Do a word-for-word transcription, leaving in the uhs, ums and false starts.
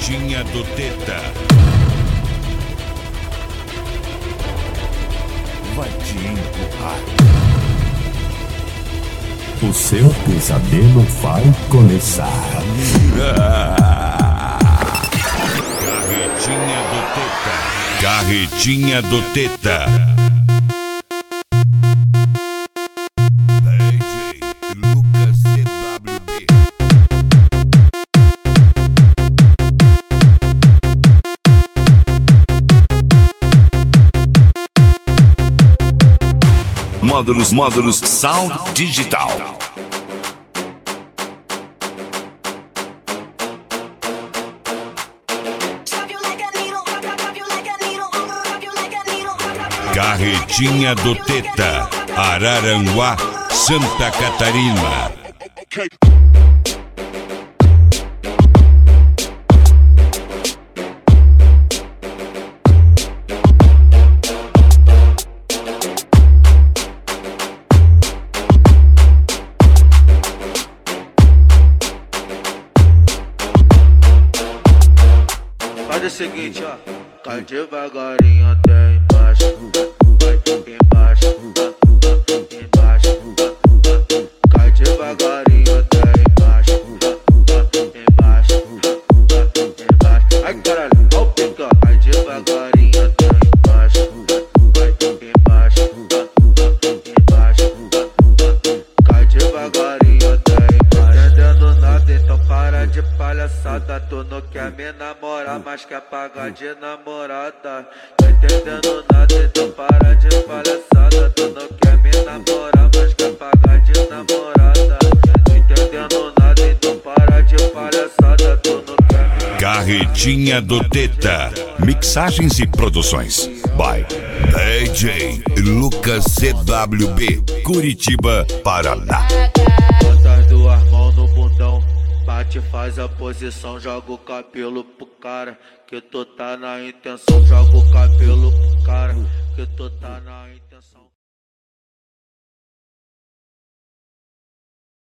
Carretinha do Teta vai te empurrar. O seu pesadelo vai começar. Carretinha do Teta. Carretinha do Teta. D J Lucas C W B. Módulos, módulos Sound Digital. Carretinha do Teta, Araranguá, Santa Catarina. Faz o seguinte, ó, cai devagarinho até embaixo, vai embaixo, embaixo, cai devagarinho até embaixo, embaixo, embaixo. Ai caralho, ó o pica, cai devagarinho até embaixo, vai embaixo, embaixo, cai devagarinho até embaixo. Entendendo nada, então para de palhaçada, tu não quer me namorar, mas quer pagar de namorada. Tô entendendo nada, então para de palhaçada. Tu não quer me namorar, mas quer pagar de namorada. Tô entendendo nada, então para de palhaçada. Tu não quer me... Carretinha do Teta, mixagens e produções by D J Lucas C W B, Curitiba, Paraná. Bota as duas mãos no bundão, bate, faz a posição, joga o cabelo pro cara, que tu tá na intenção. Joga o cabelo pro cara, que tu tá na intenção.